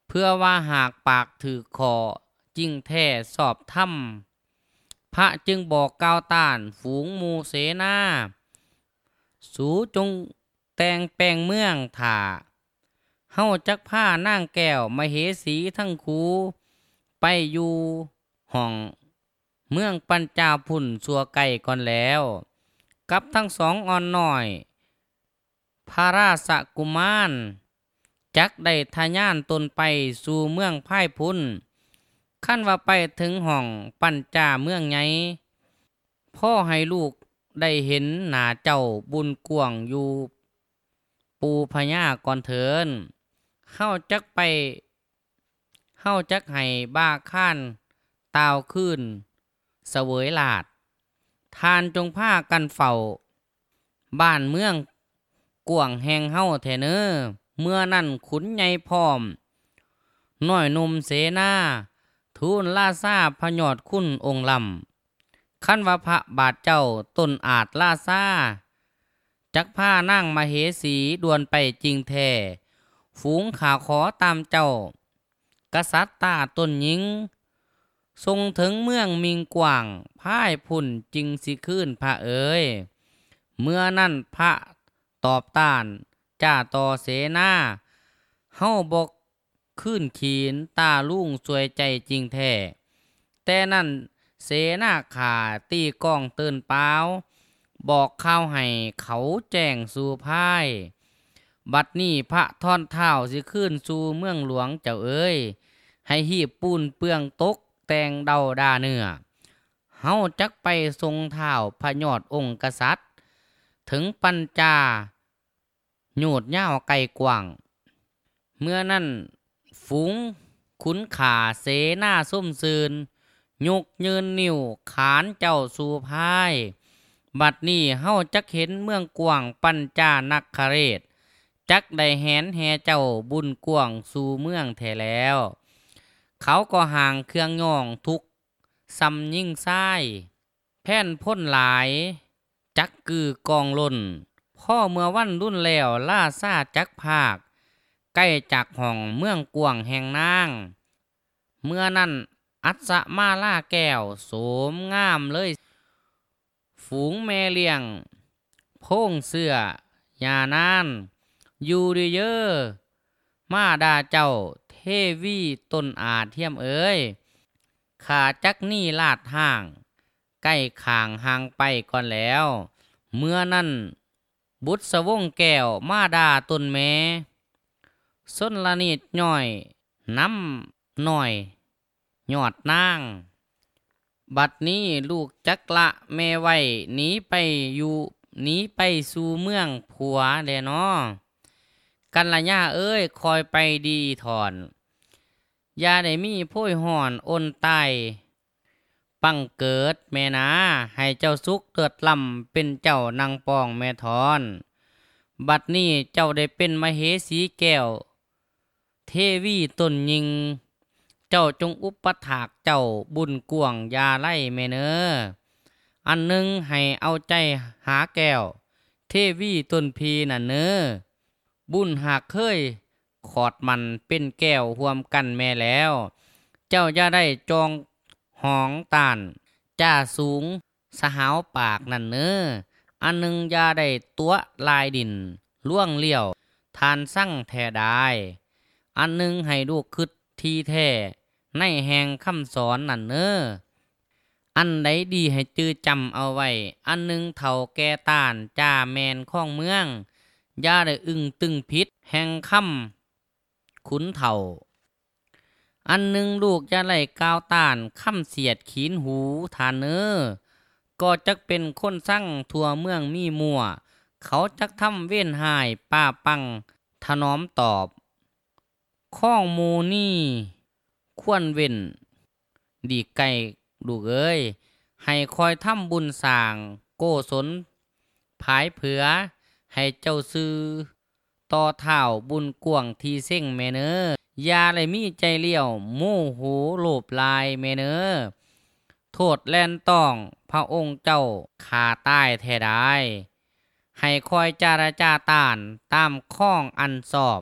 เพื่อว่าหากปากถือคอจริงแท้สอบธรรมพระจึงบอกกล่าวต้านฝูงหมู่เสนาสูจงแต่งแปลงเมืองถ่าเฮาจักผ้านางแก้วมเหสีทั้งคูไปอยู่ห้องเมืองปัญจาพุ่นสัวไก่ก่อนแล้วกับทั้งสองอ่อนน้อยพระราชกุมารจักได้ทะยานตนไปสู่เมืองพ่ายพุ่นขั้นว่าไปถึงห้องปัญจาเมืองไงพ่อให้ลูกได้เห็นหน้าเจ้าบุญกวงอยู่ปูพญาก่อนเถินเฮาจักไปเฮาจักให้บ้าข้านตาวขึ้นเสวยลาดทานจงผ้ากันเฝ้าบ้านเมืองกวงแหงเฮาแทเนอเมื่อนั้นขุนใหญ่พร้อมน้อยหนุ่มเสนาทูลลาซาพยอดคุณองค์ลำขั้นว่าพระบาทเจ้าต้นอาจลาซาจักผ้านั่งมาเหสีดวนไปจริงแท้ฝูงขาขอตามเจ้ากษัตริย์ตาต้นหญิงทรงถึงเมืองมิงกว่างพ่ายพุ่นจริงสิคืนพระเอ๋ยเมื่อนั้นพระตอบต้านจ้าต่อเสนาเฮาบอกขึ้นขีนตาลุ่งสวยใจจริงแท้แต่นั่นเสนาขาตีกองเตือนเปล่าบอกข้าวให้เขาแจ้งสู่พายบัดนี้พระท่อนเท้าสิขึ้นสู่เมืองหลวงเจ้าเอ้ยให้หีบปูนเปืองตกแต่งเดาดาเนื้อเฮาจักไปทรงเท้าพระยอดองค์กษัตริย์ถึงปัญจาโยดย่าวไก่กว่างเมื่อนั้นฝูงขุนขาเสนาส้มซืนยกยืนนิ้วขานเจ้าสู่พายบัดนี้เฮาจักเห็นเมืองกว่างปัญจานักคเรศจักได้แหนแห่เจ้าบุญกว่างสู่เมืองแท้แล้วเขาก็ห่างเครื่องย่องทุกซำยิ่งซ้ายแผ่นพ้นหลายจักกือกองล่นพ่อเมื่อวันรุ่นแล้วล่าซาจักภาคใกล้จากห้องเมืองกวางแห่งนางเมื่อนั้นอัศมาล่าแก้วโสมงามเลยฝูงแม่เลี้ยงโพงเสื้อยานานอยู่ดีเยอมาดาเจ้าเทวีต้นอาเทียมเอ๋ยขาจักนี่ลาดห่างใกล้ข่างห่างไปก่อนแล้วเมื่อนั้นบุตรสวงแก้วมาดาต้นแม่ส้นละนิดย่อยน้ำหน่อยยอดนางบัดนี้ลูกจักละแม่ไว้หนีไปสู่เมืองผัวแลนอกันละย่าเอ้ยคอยไปดีถอนอย่าได้มีโพ้ยห่อนอ้นตายปังเกิดแม่นาให้เจ้าสุขเกิดลำเป็นเจ้านางปองแม่ทอนบัดนี้เจ้าได้เป็นมเหสีแก้วเทวีต้นยิงเจ้าจงอุปถากเจ้าบุญกวงยาไล่แม่เนออันหนึ่งให้เอาใจหาแก้วเทวีต้นพีน่ะเนอบุญหากเคยขอดมันเป็นแก้วห่วมกันแม่แล้วเจ้าอย่าได้จองหองตานจ้าสูงสหาวปากนั่นเนออันหนึ่งอย่าได้ตัวลายดินล่วงเลี้ยวทานสั่งแท่ได้อันหนึ่งให้ลูกคึดทีแท้ในแหงคำสอนนั่นเนออันใดดีให้จื้อจำเอาไว้อันหนึ่งเฒ่าแก่ต้านจ้าแมนข้องเมืองอย่าได้อึ้งตึงพิษแหงคำขุนเฒ่าอันหนึ่งลูกอย่าไล่ก้าวต้านคำเสียดขีนหูทานเนอก็จักเป็นคนสั่งทั่วเมืองมีมัวเขาจักทำเว้นหายป้าปังถนอมตอบข้องมูนี่ควรเว้นดีไก่ลูกเอ้ยให้คอยทำบุญสร้างโกศลผายเผือให้เจ้าซื้อต่อเท่าบุญกวงทีเส้งแม่เนอยาเลยมีใจเลี้ยวโมโหโลภลายแม่เนอโทษแล่นต้องพระองค์เจ้าขาใต้แท้ได้ให้คอยจาราจาต้านตามข้องอันสอบ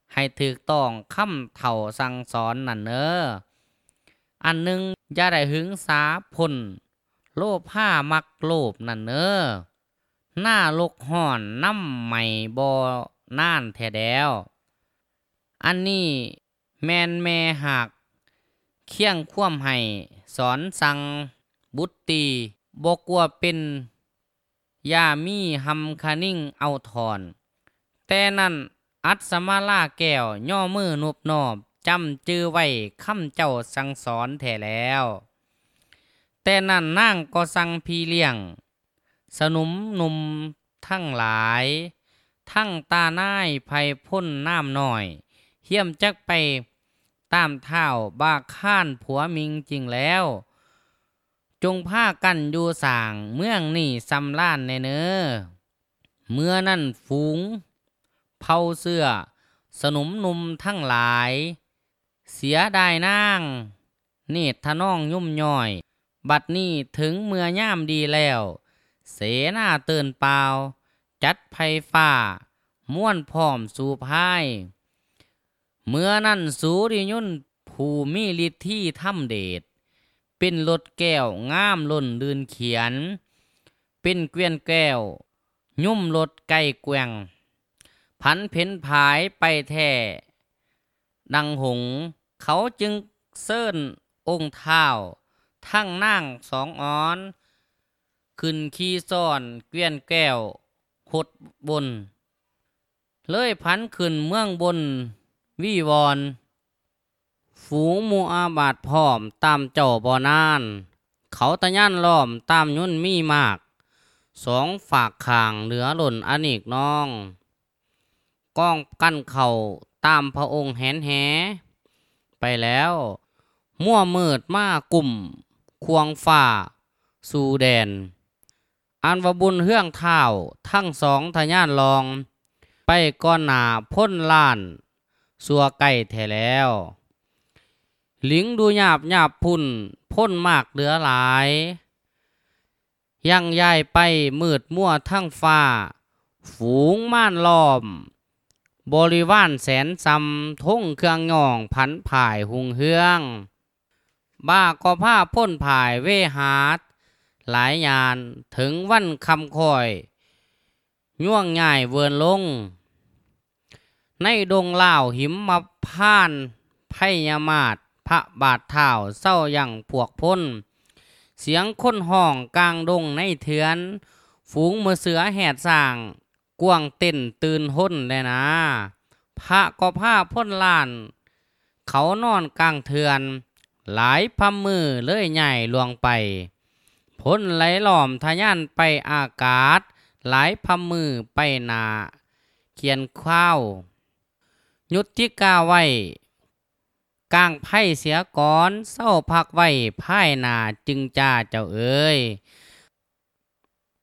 ให้ถูกต้องคำเฒ่าสั่งสอนนั่นเด้ออันหนึ่งอย่าได้หึงสาพลโลภามักโลภนั่นเด้อหน้าลกห่อนน้ำใหม่บ่น่านแท้แดวอันนี้แม่นแม่หากเคียงคว่ำให้สอนสั่งบุตตีบ่กลัวเป็นยามีหำคานิ่งเอาถอนแต่นั่นอัศมาลาแก้วย่อมือนบนอบจำจื้อไว้คำเจ้าสั่งสอนแท้แล้วแต่นั่นนางก็สั่งพี่เลี้ยงสนุมหนุ่มทั้งหลายทั้งตาหน้ายไพพ่นน้ำหน่อยเฮี่ยมจักไปตามเท้าบาข้านผัวมิงจริงแล้วจงพากันอยู่สร้างเมืองนี่ซำล้านแน่เน้อเมื่อนั่นฝูงเผาเสื้อสนุมนุ่มทั้งหลายเสียดายนางเนตรทะนองยุ่มย่อยบัดนี้ถึงเมื่อย่ามดีแล้วเสนาเตือนเปล่าจัดไพฟ้าม่วนพร้อมสู่พายเมื่อนั้นสูริยุนผู้มีฤทธิ์ที่ทำเดชเป็นรถแก้วงามล้นลื่นเขียนเป็นเกวียนแก้วยุ่มรถไก่แกว่งผันเพ็นผายไปแท่ดังหงเขาจึงเซิ้นองค์เท้าทั้งนั่งสองอ้อนขึ้นขี่ซ้อนเกวียนแก้วหดบนเลยพันขึ้นเมืองบนวิวรณ์ฝูงมูอาบาดพร้อมตามเจ้าบ่อนานเขาตะย่านล้อมตามยุ่นมีมากสองฝากข่างเหลือหล่นอเนกน้องก้องกั้นเข่าตามพระองค์แหนแหไปแล้วมั่วมืดมากลุ่มควงฝ่าสู่แดนอันวบุญเฮืองเท้าทั้งสองทะย่านลองไปก้อนหนาพ้นล้านสัวไก่แท้แล้วหลิงดูหยาบหยาบพุ่นพ้นมากเหลือหลายยังย้ายไปมืดมั่วทั้งฟ้าฝูงม่านล้อมบริวารแสนซำทงเครื่องง่องพันผ่ายหุงเฮืองบ้าก็ผ้าพ้นผ่ายเวหาดหลายยานถึงวันคำคอยย่วงง่ายเวินลงในดงล่าวหิมมาพ่านไพยามาดพระบาทเท้าเศร้าอย่างพวกพ้นเสียงคนห้องกลางดงในเถือนฝูงมือเสือแหดสร้างกวางเต้นตื่นห้นเลยนะพระก็ผ้าพ้นล้านเขานอนกลางเถือนหลายพัมมือเลยใหญ่ลวงไปพ้นไหลหลอมทะยานไปอากาศหลายพัมมือไปนาเขียนข้าวยุติกาไว้กลางไพ่เสียก่อนเศร้าพักไว้พ่ายนาจึงจ้าเจ้าเอ๋ย